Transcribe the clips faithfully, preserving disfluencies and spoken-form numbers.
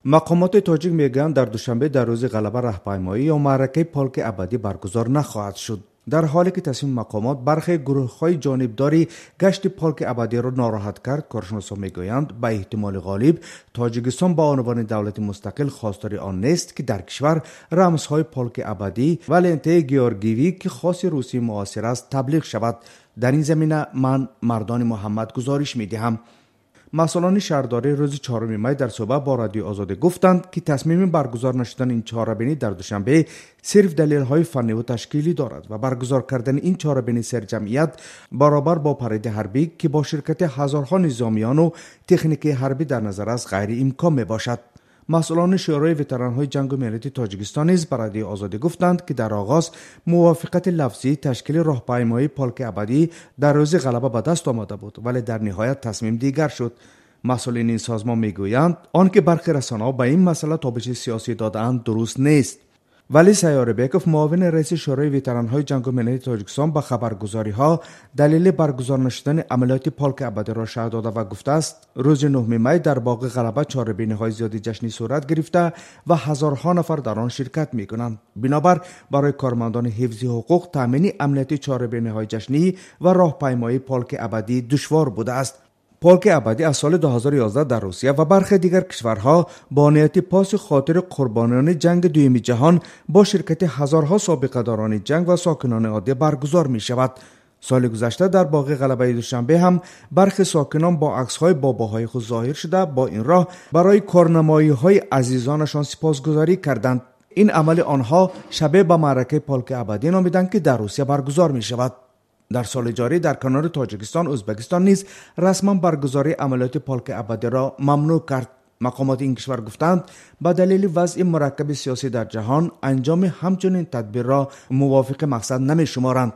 مقامات تاجیک میگویند در دوشنبه در روز غلبه راهپیمایی یا معرکه پالک ابدی برگزار نخواهد شد، در حالی که تصمیم مقامات برخی گروه‌های جانبداری گشت پالک ابدی را ناراحت کرد. کارشناسان میگویند به احتمال غالب تاجیکستان با عنوان دولت مستقل خواستار آن نیست که در کشور رمزهای پالک ابدی و لنته گیورگیوی که خاص روسیه معاصر است تبلیغ شود. در این زمینه من مردان محمد گزارش میدهم. مسئولان شهرداری روز چهارم می در صحبت با رادیو آزادی گفتند که تصمیم برگزار نشدن این چهاربینی در دوشنبه صرف دلیل‌های فنی و تشکیلی دارد و برگزار کردن این چهاربینی سرجمعیت برابر با پرید حربی که با شرکت هزارها نظامیان و تکنیک حربی در نظر است غیر امکان می باشد. مسئولان شورای وتران‌های جنگ ملی تاجیکستان نیز به رادیو آزادی گفتند که در آغاز موافقت لفظی تشکیل راهپیمایی پالک ابدی در روز غلبه به دست آمده بود، ولی در نهایت تصمیم دیگر شد. مسئولین این سازمان میگویند آنکه برخی رسانه‌ها به این مسئله تابش سیاسی داده‌اند درست نیست. ولی سیار بیکوف معاون رئیس شورای وتران‌های جنگ ملی تاجیکستان به خبرگزاری‌ها دلیل برگزار نشدن عملیات پالک ابدی را شرح داده و گفته است روز نهم می در باغ غلبه چهاربینی‌های زیادی جشنی صورت گرفته و هزارها نفر در آن شرکت می‌کنند. بنابر برای کارمندان حفظ حقوق تامین عملیات چهاربینی‌های جشنی و راهپیمایی پالک ابدی دشوار بوده است. پالک ابدی از سال دو هزار و یازده در روسیه و برخی دیگر کشورها با نیت پاس خاطر قربانیان جنگ دوم جهان با شرکت هزارها سابقه داران جنگ و ساکنان عادی برگزار می شود. سال گذشته در باغ غلبه دوشنبه هم برخی ساکنان با عکس‌های باباهای خود ظاهر شده با این راه برای کارنمایی‌های عزیزانشان سپاسگزاری کردند. این عمل آنها شبیه به معرکه پالک ابدی نامیدند که در روسیه برگزار می شود. در سال جاری در کنار تاجیکستان ازبکستان نیز رسما برگزاری عملیات پالک ابدی را ممنوع کرد. مقامات این کشور گفتند به دلیل وضع مرکب سیاسی در جهان انجام همچنین تدبیر را موافق مقصد نمی شمارند.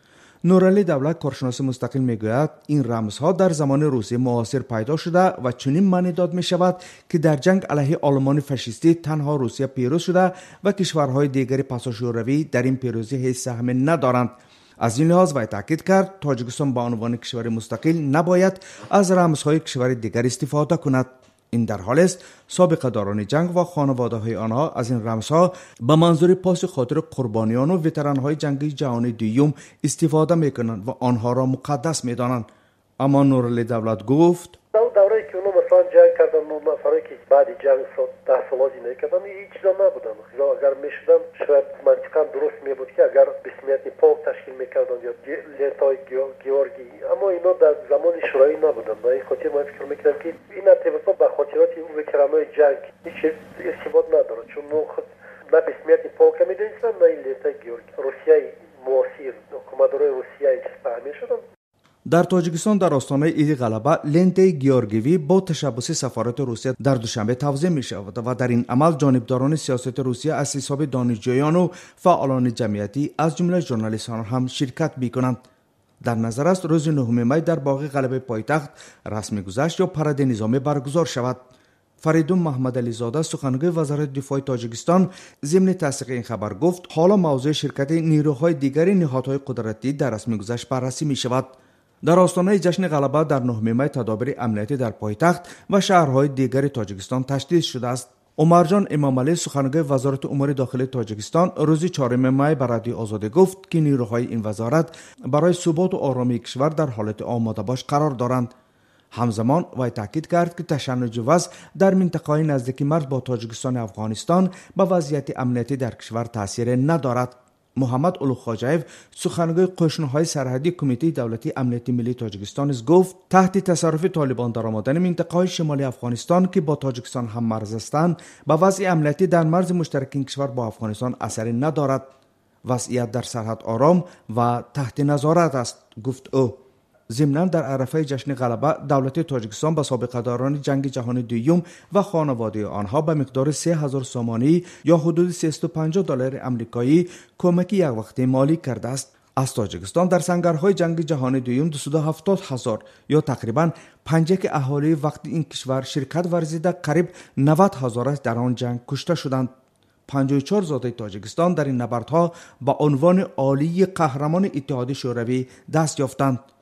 نورعلی دولت کارشناس مستقل میگوید این رمزها در زمان روسیه معاصر پیدا شده و چنین معنی داد می شود که در جنگ علیه آلمان فاشیستی تنها روسیه پیروز شده و کشورهای دیگری پساشوروی در این پیروزی هیچ سهمی ندارند. از این لحاظ وی تاکید کرد تاجیکستان به عنوان کشور مستقل نباید از رمزهای کشور دیگر استفاده کند. این در حال است سابقه داران جنگ و خانواده های آنها از این رمزها به منظور پاس خاطر قربانیان و وترانهای جنگ جهانی دوم استفاده میکنند و آنها را مقدس میدانند. اما نورعلی دولت گفت دوره که اونو مثلا جنگ کردن اون نفرایی که بعد جنگ تحصیلاتی نکردن هیچ چیزا نبودن. اگر میشدن شاید منطقا درست میبود که اگر بسمیت پاک تشکیل میکردن یا لنتای گیورگی، اما اینا در زمان شورایی نبودن. به این خاطر من فکر میکنم که این ارتباط با خاطرات اون وکرانای جنگ هیچ ارتباط نداره، چون نه بسمیت پاک میدونستن نه لنتای گیورگی. روسیه معاصر حکومت‌دارای روسیه چیز فهمی شدن. در تاجیکستان در آستانه عید غلبه لنته گیورگیوی با تشبث سفارت روسیه در دوشنبه توزیع می شود و در این عمل جانبداران سیاست روسیه از حساب دانشجویان و فعالان جمعیتی از جمله ژورنالیستان هم شرکت می کنند. در نظر است روز نهم می در باغ غلبه پایتخت رسمی گذشت یا پرد نظامی برگزار شود. فریدون محمد علی زاده سخنگوی وزارت دفاع تاجیکستان ضمن تصدیق این خبر گفت حالا موضوع شرکت نیروهای دیگری نهادهای قدرتی در رسمی گذشت بررسی می شود. در آستانه جشن غلبه در نهم می تدابیر امنیتی در پایتخت و شهرهای دیگر تاجیکستان تشدید شده است. عمرجان امامعلی سخنگوی وزارت امور داخلی تاجیکستان روز چهارم می به رادیو آزادی گفت که نیروهای این وزارت برای ثبات و آرامی کشور در حالت آماده باش قرار دارند. همزمان وی تاکید کرد که تشنج وضع در منطقه نزدیک مرز با تاجیکستان و افغانستان به وضعیت امنیتی در کشور تاثیر ندارد. محمد اولوخاجایف سخنگوی قشنهای سرحدی کمیته دولتی امنیتی ملی تاجیکستان از گفت تحت تصرف طالبان درآمدن منطقه‌های شمالی افغانستان که با تاجیکستان هم مرز هستند به وضع امنیتی در مرز مشترک این کشور با افغانستان اثری ندارد. وضعیت در سرحد آرام و تحت نظارت است، گفت او. ضمناً در عرفه جشن غلبه دولت تاجیکستان به سابقه داران جنگ جهانی دوم و خانواده آنها به مقدار سه هزار سومانی یا حدود سیصد و پنجاه دلار آمریکایی کمک یک وقته مالی کرده است. از تاجیکستان در سنگرهای جنگ جهانی دوم دویست و هفتاد هزار یا تقریباً پنج که اهالی وقت این کشور شرکت ورزیده قریب نود هزار در آن جنگ کشته شدند. پنجاه و چهار زاده تاجیکستان در این نبردها با عنوان عالی قهرمان اتحاد شوروی دست یافتند.